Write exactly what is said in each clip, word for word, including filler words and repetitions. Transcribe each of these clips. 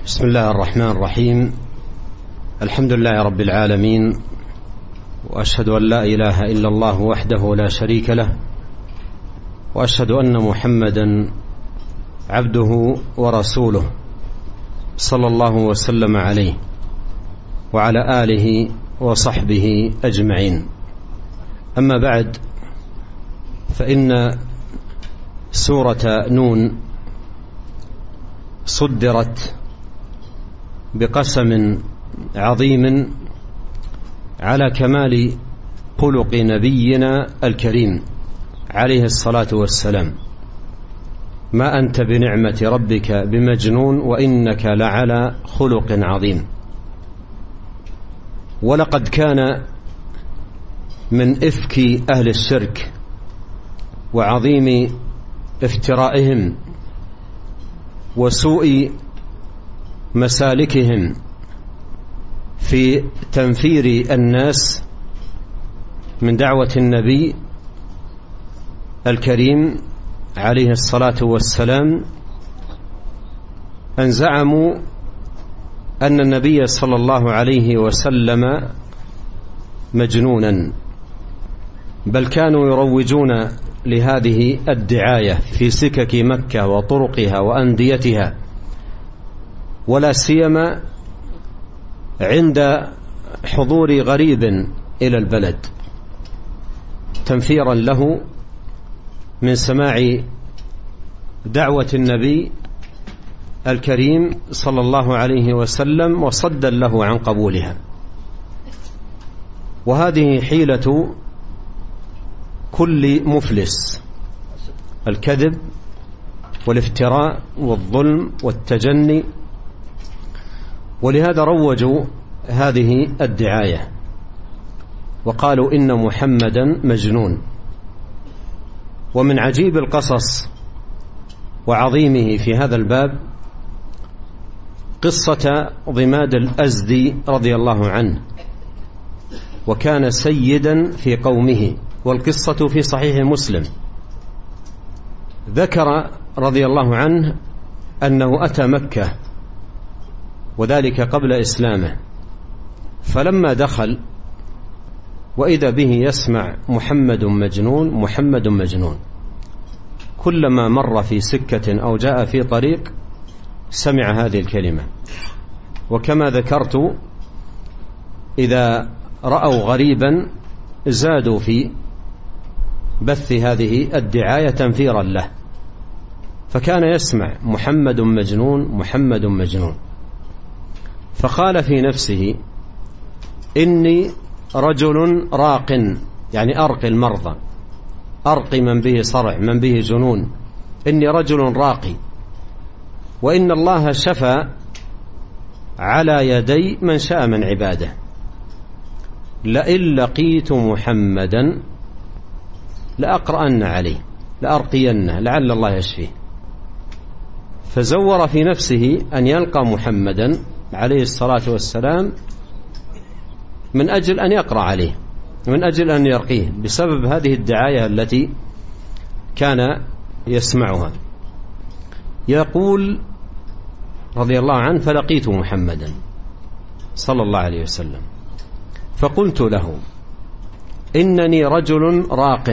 بسم الله الرحمن الرحيم. الحمد لله رب العالمين، وأشهد أن لا إله إلا الله وحده لا شريك له، وأشهد أن محمدا عبده ورسوله صلى الله وسلم عليه وعلى آله وصحبه أجمعين. أما بعد، فإن سورة نون صدرت بقسم عظيم على كمال خلق نبينا الكريم عليه الصلاة والسلام: ما أنت بنعمة ربك بمجنون وإنك لعلى خلق عظيم. ولقد كان من إفك أهل الشرك وعظيم افترائهم وسوء مسالكهم في تنفير الناس من دعوة النبي الكريم عليه الصلاة والسلام أن زعموا أن النبي صلى الله عليه وسلم مجنونا، بل كانوا يروجون لهذه الدعاية في سكك مكة وطرقها وأنديتها، ولا سيما عند حضور غريب إلى البلد، تنفيرا له من سماع دعوة النبي الكريم صلى الله عليه وسلم وصدا له عن قبولها. وهذه حيلة كل مفلس: الكذب والافتراء والظلم والتجني. ولهذا روجوا هذه الدعاية وقالوا إن محمدا مجنون. ومن عجيب القصص وعظيمه في هذا الباب قصة ضماد الأزدي رضي الله عنه، وكان سيدا في قومه، والقصة في صحيح مسلم. ذكر رضي الله عنه أنه أتى مكة، وذلك قبل إسلامه، فلما دخل وإذا به يسمع محمد مجنون محمد مجنون. كلما مر في سكة أو جاء في طريق سمع هذه الكلمة. وكما ذكرت، إذا رأوا غريبا زادوا في بث هذه الدعاية تنفيرا له، فكان يسمع محمد مجنون محمد مجنون. فقال في نفسه: إني رجل راق، يعني أرقي المرضى، أرقي من به صرع، من به جنون. إني رجل راقي، وإن الله شفى على يدي من شاء من عباده، لئن لقيت محمدا لأقرأن عليه، لأرقينه لعل الله يشفيه. فزور في نفسه أن يلقى محمدا عليه الصلاة والسلام من أجل أن يقرأ عليه، من أجل أن يرقيه، بسبب هذه الدعاية التي كان يسمعها. يقول رضي الله عنه: فلقيت محمدا صلى الله عليه وسلم فقلت له: إنني رجل راق،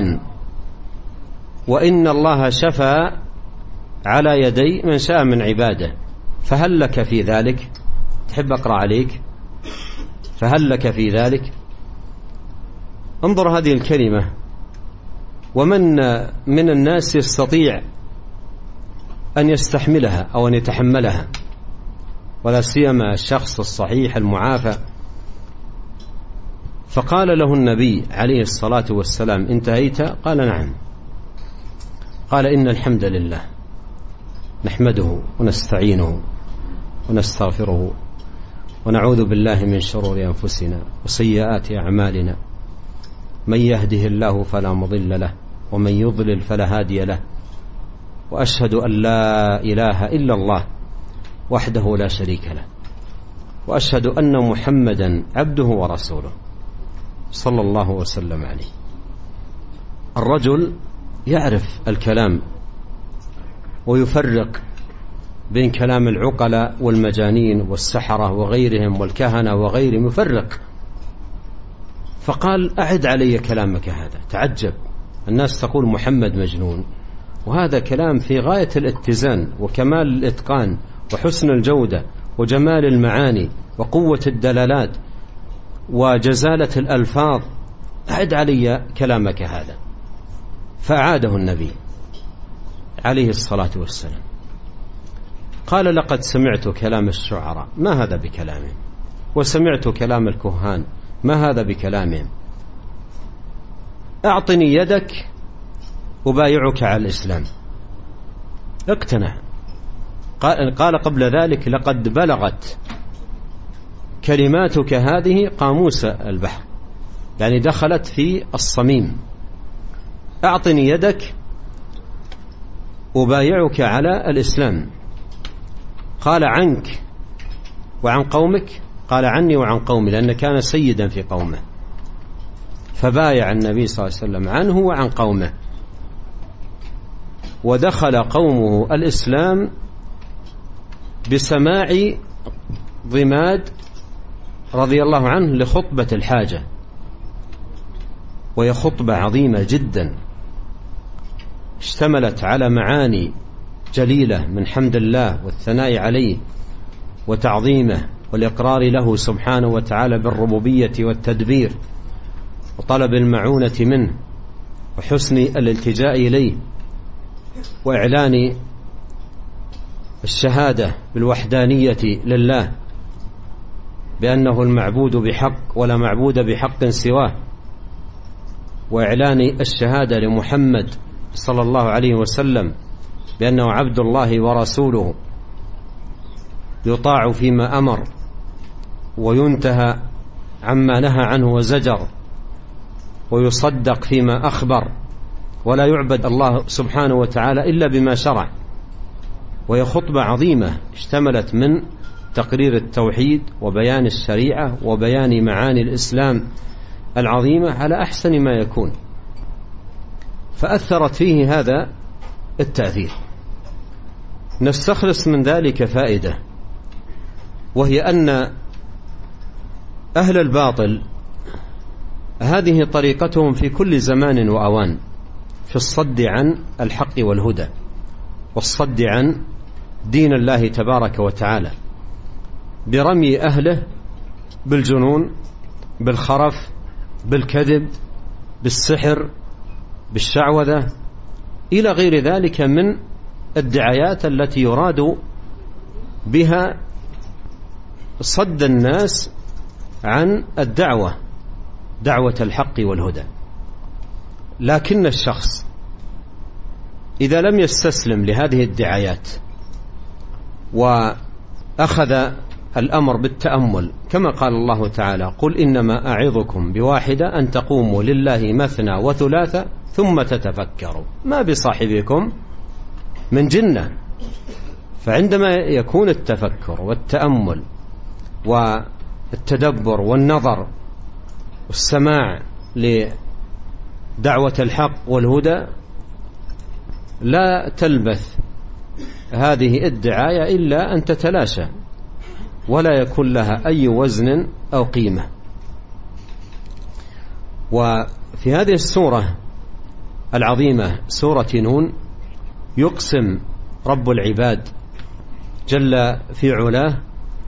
وإن الله شفى على يدي من شاء من عباده، فهل لك في ذلك؟ تحب أقرأ عليك؟ فهل لك في ذلك؟ انظر هذه الكلمة، ومن من الناس يستطيع أن يستحملها أو أن يتحملها، ولا سيما الشخص الصحيح المعافى. فقال له النبي عليه الصلاة والسلام: انتهيت؟ قال: نعم. قال: إن الحمد لله نحمده ونستعينه ونستغفره ونعوذ بالله من شرور أنفسنا وسيئات أعمالنا، من يهده الله فلا مضل له ومن يضلل فلا هادي له، وأشهد أن لا إله إلا الله وحده لا شريك له، وأشهد أن محمدا عبده ورسوله صلى الله وسلم عليه. الرجل يعرف الكلام ويفرق بين كلام العقلاء والمجانين والسحرة وغيرهم والكهنة وغيرهم، يفرق. فقال أعد علي كلامك هذا. تعجب الناس تقول محمد مجنون، وهذا كلام في غاية الاتزان وكمال الإتقان وحسن الجودة وجمال المعاني وقوة الدلالات وجزالة الألفاظ. أعد علي كلامك هذا. فأعاده النبي عليه الصلاة والسلام. قال لقد سمعت كلام الشعراء، ما هذا بكلامهم، وسمعت كلام الكهان، ما هذا بكلامهم. أعطني يدك أبايعك على الإسلام. اقتنع. قال قبل ذلك لقد بلغت كلماتك هذه قاموس البحر، يعني دخلت في الصميم. أعطني يدك أبايعك على الإسلام. قال عنك وعن قومك؟ قال عني وعن قومي، لأنه كان سيدا في قومه، فبايع النبي صلى الله عليه وسلم عنه وعن قومه. ودخل قومه الإسلام بسماع ضماد رضي الله عنه لخطبة الحاجة، وهي خطبة عظيمة جدا اشتملت على معاني جليلة من حمد الله والثناء عليه وتعظيمه والإقرار له سبحانه وتعالى بالربوبية والتدبير وطلب المعونة منه وحسن الالتجاء إليه وإعلان الشهادة بالوحدانية لله بأنه المعبود بحق ولا معبود بحق سواه، وإعلان الشهادة لمحمد صلى الله عليه وسلم بأنه عبد الله ورسوله يطاع فيما أمر وينتهى عما نهى عنه وزجر، ويصدق فيما أخبر، ولا يعبد الله سبحانه وتعالى إلا بما شرع. وهي خطبة عظيمة اشتملت من تقرير التوحيد وبيان الشريعة وبيان معاني الإسلام العظيمة على أحسن ما يكون، فأثرت فيه هذا التأثير. نستخلص من ذلك فائدة، وهي أن أهل الباطل هذه طريقتهم في كل زمان وأوان في الصد عن الحق والهدى والصد عن دين الله تبارك وتعالى، برمي أهله بالجنون، بالخرف، بالكذب، بالسحر، بالشعوذة، إلى غير ذلك من الدعايات التي يراد بها صد الناس عن الدعوة، دعوة الحق والهدى. لكن الشخص إذا لم يستسلم لهذه الدعايات وأخذ الأمر بالتأمل، كما قال الله تعالى: قل إنما أعظكم بواحدة أن تقوموا لله مثنى وثلاثة ثم تتفكروا ما بصاحبكم من جنة. فعندما يكون التفكر والتأمل والتدبر والنظر والسماع لدعوة الحق والهدى، لا تلبث هذه الدعاية إلا أن تتلاشى ولا يكون لها أي وزن أو قيمة. وفي هذه السورة العظيمة سورة نون يقسم رب العباد جل في علاه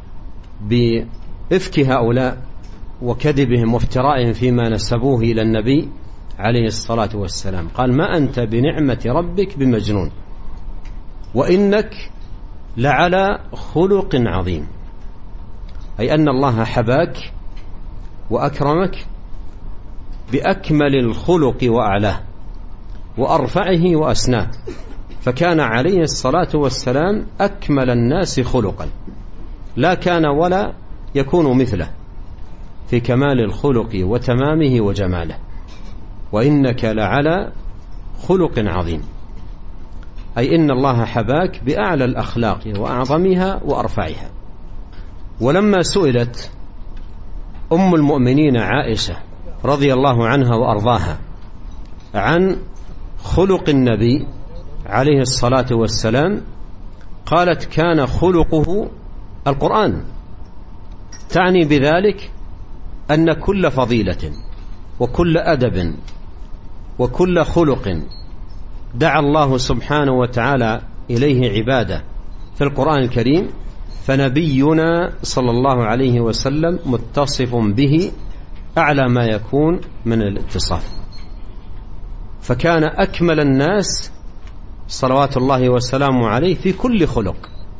بإفك هؤلاء وكذبهم وافترائهم فيما نسبوه إلى النبي عليه الصلاة والسلام. قال: ما أنت بنعمة ربك بمجنون وإنك لعلى خلق عظيم، أي أن الله حباك وأكرمك بأكمل الخلق وأعلاه وأرفعه وأسناه، فكان عليه الصلاة والسلام أكمل الناس خلقا، لا كان ولا يكون مثله في كمال الخلق وتمامه وجماله. وإنك لعلى خلق عظيم، أي إن الله حباك بأعلى الأخلاق وأعظمها وأرفعها. ولما سئلت أم المؤمنين عائشة رضي الله عنها وأرضاها عن خلق النبي عليه الصلاة والسلام، قالت كان خلقه القرآن، تعني بذلك أن كل فضيلة وكل أدب وكل خلق دعا الله سبحانه وتعالى إليه عباده في القرآن الكريم فنبينا صلى الله عليه وسلم متصف به أعلى ما يكون من الاتصاف، فكان أكمل الناس صلوات الله وسلامه عليه في كل خلق.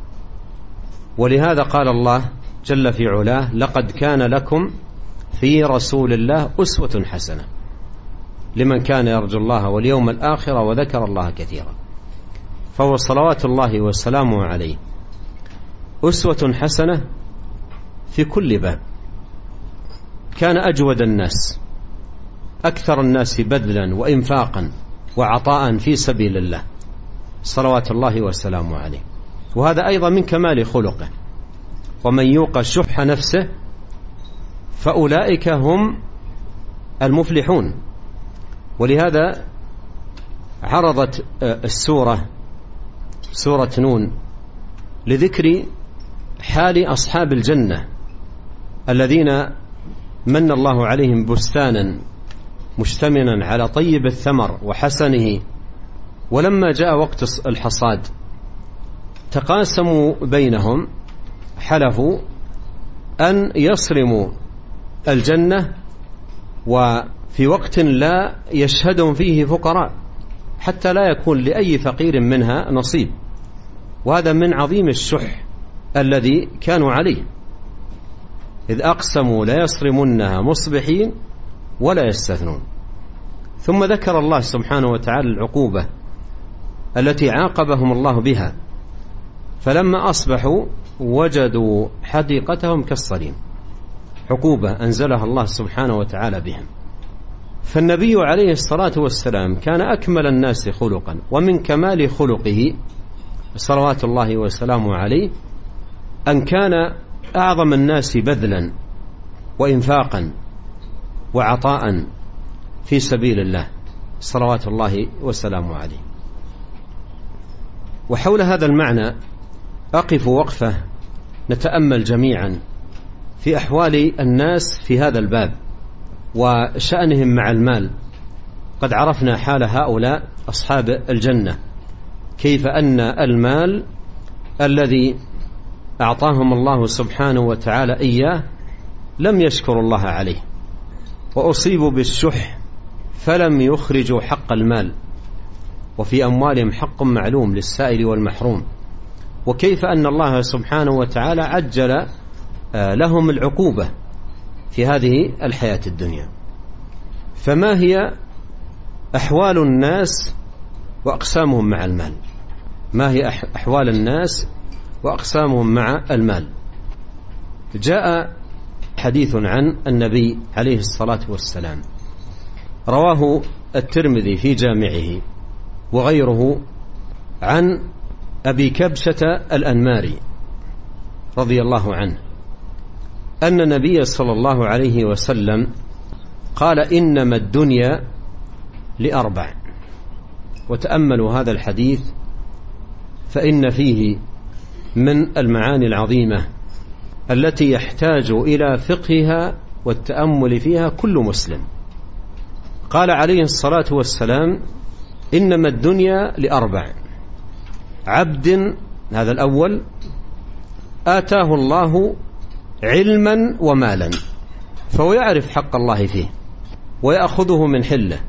ولهذا قال الله جل في علاه لقد كان لكم في رسول الله أسوة حسنة لمن كان يرجو الله واليوم الآخر وذكر الله كثيرا. فهو صلوات الله وسلامه عليه أسوة حسنة في كل باب. كان أجود الناس، أكثر الناس بذلا وإنفاقا وعطاء في سبيل الله صلوات الله وسلامه عليه، وهذا أيضا من كمال خلقه. ومن يوق شح نفسه فأولئك هم المفلحون. ولهذا عرضت السورة سورة نون لذكر حال أصحاب الجنة الذين من الله عليهم بستانا مشتملا على طيب الثمر وحسنه، ولما جاء وقت الحصاد تقاسموا بينهم حلفوا أن يصرموا الجنة وفي وقت لا يشهدهم فيه فقراء حتى لا يكون لأي فقير منها نصيب. وهذا من عظيم الشح الذي كانوا عليه، إذ أقسموا لا يصرمنها مصبحين ولا يستثنون. ثم ذكر الله سبحانه وتعالى العقوبة التي عاقبهم الله بها، فلما أصبحوا وجدوا حديقتهم كالصريم، عقوبة أنزلها الله سبحانه وتعالى بهم. فالنبي عليه الصلاة والسلام كان أكمل الناس خلقا، ومن كمال خلقه صلوات الله وسلامه عليه أن كان أعظم الناس بذلا وإنفاقا وعطاء في سبيل الله صلوات الله وسلامه عليه. وحول هذا المعنى أقف وقفة نتأمل جميعا في أحوال الناس في هذا الباب وشأنهم مع المال. قد عرفنا حال هؤلاء أصحاب الجنة، كيف أن المال الذي أعطاهم الله سبحانه وتعالى إياه لم يشكروا الله عليه، وأصيبوا بالشح فلم يخرجوا حق المال، وفي أموالهم حق معلوم للسائل والمحروم. وكيف أن الله سبحانه وتعالى عجل لهم العقوبة في هذه الحياة الدنيا. فما هي أحوال الناس وأقسامهم مع المال؟ ما هي أحوال الناس وأقسامهم مع المال؟ جاء حديث عن النبي عليه الصلاة والسلام رواه الترمذي في جامعه وغيره عن أبي كبشة الأنماري رضي الله عنه أن النبي صلى الله عليه وسلم قال إنما الدنيا لأربع. وتأملوا هذا الحديث فإن فيه من المعاني العظيمة التي يحتاج إلى فقهها والتأمل فيها كل مسلم. قال عليه الصلاة والسلام إنما الدنيا لأربع: عبد، هذا الأول، آتاه الله علما ومالا فهو يعرف حق الله فيه ويأخذه من حله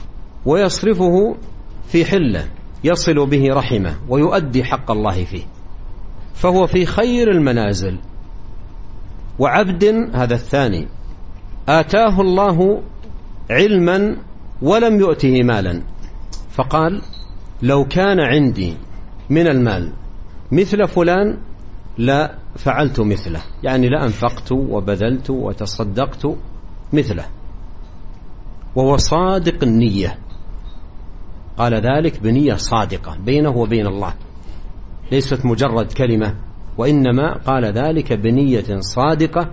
ويصرفه في حله، يصل به رحمه ويؤدي حق الله فيه، فهو في خير المنازل. وعبد، هذا الثاني، آتاه الله علما ولم يؤته مالا فقال لو كان عندي من المال مثل فلان لا فعلت مثله، يعني لا أنفقت وبذلت وتصدقت مثله، وهو صادق النية. قال ذلك بنية صادقة بينه وبين الله، ليست مجرد كلمة، وإنما قال ذلك بنية صادقة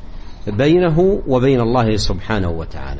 بينه وبين الله سبحانه وتعالى.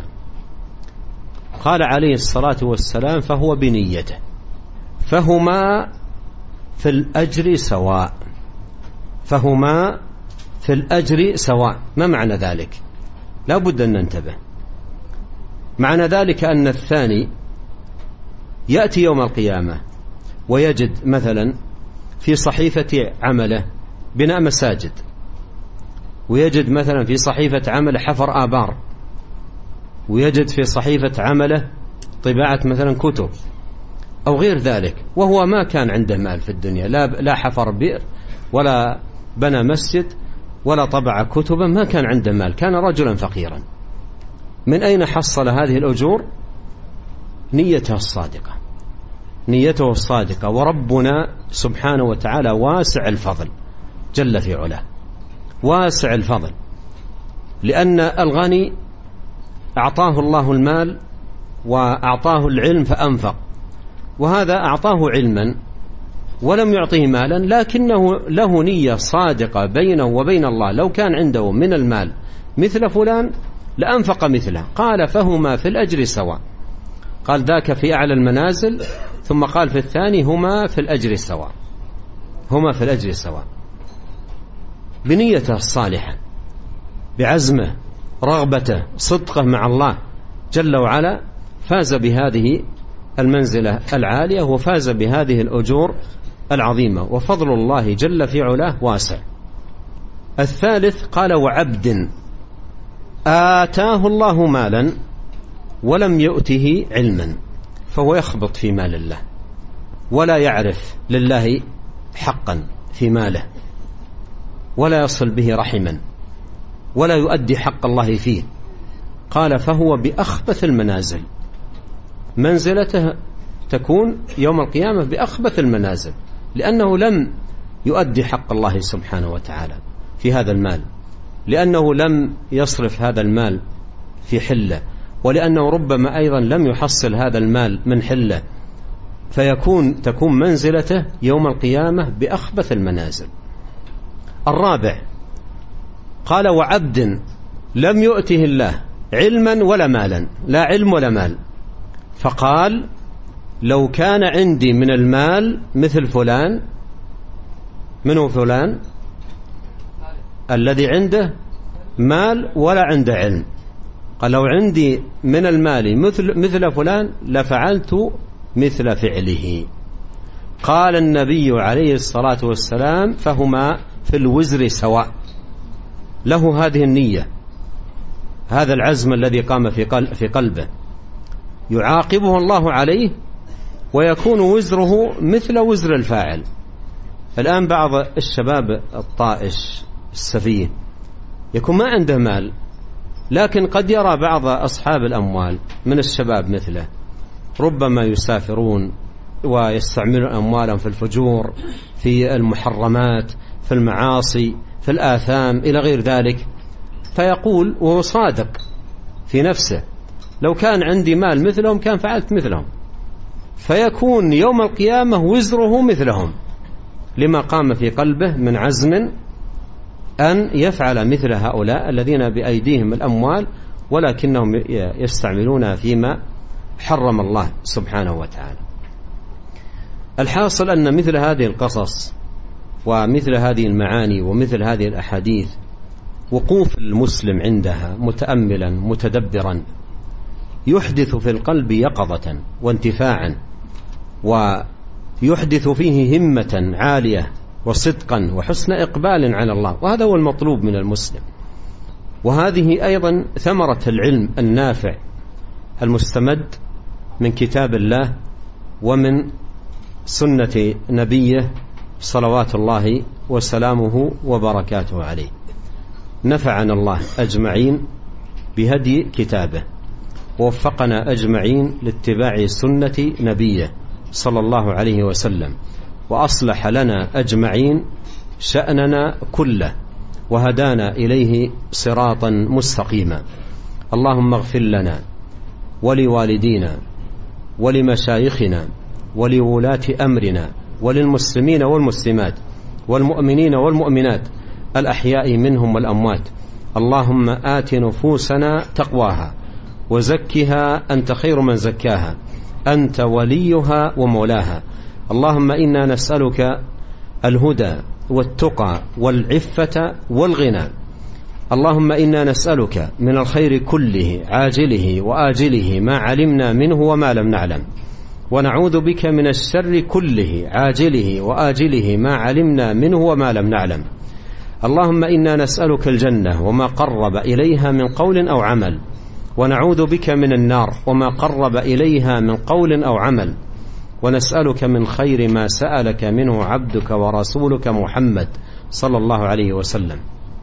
قال عليه الصلاة والسلام فهو بنيته، فهما في الأجر سواء فهما في الأجر سواء. ما معنى ذلك؟ لا بد أن ننتبه. معنى ذلك أن الثاني يأتي يوم القيامة ويجد مثلا في صحيفة عمله بناء مساجد، ويجد مثلا في صحيفة عمله حفر آبار، ويجد في صحيفة عمله طباعة مثلا كتب أو غير ذلك، وهو ما كان عنده مال في الدنيا، لا لا حفر بئر ولا بنى مسجد ولا طبع كتبا، ما كان عنده مال، كان رجلا فقيرا. من أين حصل هذه الأجور؟ نيته الصادقة، نيته الصادقة. وربنا سبحانه وتعالى واسع الفضل جل في علاه، واسع الفضل، لأن الغني أعطاه الله المال وأعطاه العلم فأنفق، وهذا أعطاه علما ولم يعطيه مالا، لكنه له نية صادقة بينه وبين الله، لو كان عنده من المال مثل فلان لأنفق مثله. قال فهما في الأجر سواء، قال ذاك في أعلى المنازل، ثم قال في الثاني هما في الأجر سواء، هما في الأجر سواء. بنيته الصالحة، بعزمه، رغبته، صدقه مع الله جل وعلا، فاز بهذه المنزلة العالية وفاز بهذه الأجور العظيمة، وفضل الله جل في علاه واسع. الثالث قال وعبد آتاه الله مالا ولم يؤته علما، فهو يخبط في مال الله ولا يعرف لله حقا في ماله، ولا يصل به رحما، ولا يؤدي حق الله فيه. قال فهو بأخبث المنازل، منزلته تكون يوم القيامة بأخبث المنازل، لأنه لم يؤدي حق الله سبحانه وتعالى في هذا المال، لأنه لم يصرف هذا المال في حله، ولأنه ربما أيضا لم يحصل هذا المال من حله، فيكون تكون منزلته يوم القيامة بأخبث المنازل. الرابع قال وعبد لم يؤته الله علما ولا مالا، لا علم ولا مال، فقال لو كان عندي من المال مثل فلان. منه فلان؟ الذي عنده مال ولا عنده علم. قال لو عندي من المال مثل, مثل فلان لفعلت مثل فعله. قال النبي عليه الصلاة والسلام فهما في الوزر سواء. له هذه النية، هذا العزم الذي قام في قلبه، يعاقبه الله عليه ويكون وزره مثل وزر الفاعل. الآن بعض الشباب الطائش السفيه يكون ما عنده مال، لكن قد يرى بعض أصحاب الأموال من الشباب مثله ربما يسافرون ويستعملون أموالهم في الفجور، في المحرمات، في المعاصي، في الآثام إلى غير ذلك، فيقول وهو صادق في نفسه لو كان عندي مال مثلهم كان فعلت مثلهم، فيكون يوم القيامة وزره مثلهم، لما قام في قلبه من عزم أن يفعل مثل هؤلاء الذين بأيديهم الأموال ولكنهم يستعملونها فيما حرم الله سبحانه وتعالى. الحاصل أن مثل هذه القصص ومثل هذه المعاني ومثل هذه الأحاديث وقوف المسلم عندها متأملا متدبرا يحدث في القلب يقظة وانتفاعا، ويحدث فيه همة عالية وصدقا وحسن إقبال على الله، وهذا هو المطلوب من المسلم. وهذه أيضا ثمرة العلم النافع المستمد من كتاب الله ومن سنة نبيه صلوات الله وسلامه وبركاته عليه. نفعنا الله أجمعين بهدي كتابه، ووفقنا أجمعين لاتباع سنة نبيه صلى الله عليه وسلم، وأصلح لنا أجمعين شأننا كله، وهدانا إليه صراطا مستقيما. اللهم اغفر لنا ولوالدينا ولمشايخنا ولولاة أمرنا وللمسلمين والمسلمات والمؤمنين والمؤمنات الأحياء منهم والأموات. اللهم آت نفوسنا تقواها وزكها أنت خير من زكاها، أنت وليها ومولاها. اللهم إنا نسألك الهدى والتقى والعفة والغنى. اللهم إنا نسألك من الخير كله عاجله وآجله ما علمنا منه وما لم نعلم، ونعوذ بك من الشر كله عاجله وآجله ما علمنا منه وما لم نعلم. اللهم إنا نسألك الجنة وما قرب إليها من قول أو عمل، ونعوذ بك من النار وما قرب إليها من قول أو عمل، ونسألك من خير ما سألك منه عبدك ورسولك محمد صلى الله عليه وسلم،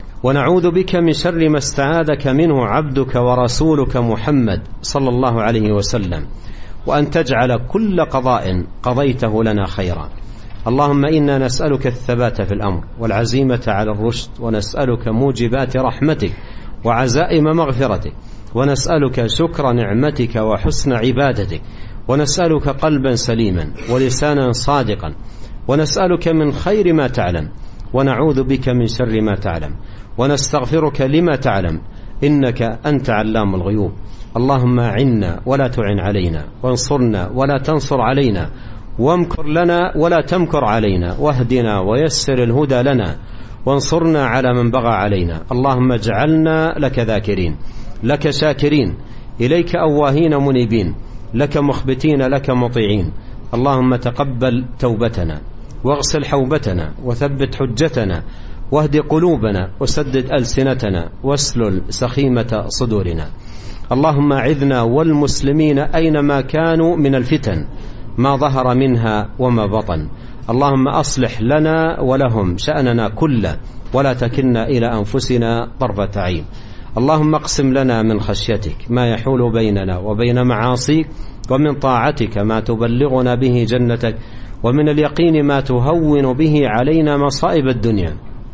ونعوذ بك من شر ما استعاذك منه عبدك ورسولك محمد صلى الله عليه وسلم، وأن تجعل كل قضاء قضيته لنا خيرا. اللهم إنا نسألك الثبات في الأمر والعزيمة على الرشد، ونسألك موجبات رحمتك وعزائم مغفرتك، ونسألك شكر نعمتك وحسن عبادتك، ونسألك قلبا سليما ولسانا صادقا، ونسألك من خير ما تعلم، ونعوذ بك من شر ما تعلم، ونستغفرك لما تعلم، إنك أنت علام الغيوب. اللهم أعنا ولا تعن علينا، وانصرنا ولا تنصر علينا، وامكر لنا ولا تمكر علينا، واهدنا ويسر الهدى لنا، وانصرنا على من بغى علينا. اللهم اجعلنا لك ذاكرين، لك شاكرين، إليك أواهين منيبين، لك مخبتين، لك مطيعين. اللهم تقبل توبتنا، واغسل حوبتنا، وثبت حجتنا، واهد قلوبنا، وسدد ألسنتنا، واسلل سخيمة صدورنا. اللهم أعذنا والمسلمين أينما كانوا من الفتن ما ظهر منها وما بطن. اللهم أصلح لنا ولهم شأننا كله، ولا تكلنا إلى أنفسنا طرفة عين. اللهم اقسم لنا من خشيتك ما يحول بيننا وبين معاصيك، ومن طاعتك ما تبلغنا به جنتك، ومن اليقين ما تهون به علينا مصائب الدنيا.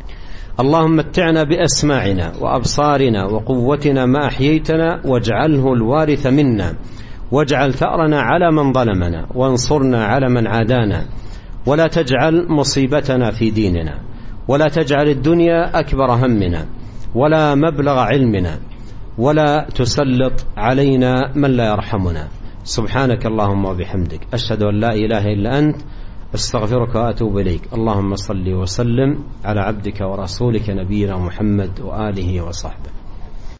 اللهم متعنا بأسماعنا وأبصارنا وقوتنا ما أحييتنا، واجعله الوارث منا، واجعل ثأرنا على من ظلمنا، وانصرنا على من عادانا، ولا تجعل مصيبتنا في ديننا، ولا تجعل الدنيا أكبر همنا ولا مبلغ علمنا، ولا تسلط علينا من لا يرحمنا. سبحانك اللهم وبحمدك، أشهد أن لا إله إلا أنت، استغفرك وأتوب إليك. اللهم صل وسلم على عبدك ورسولك نبينا محمد وآله وصحبه.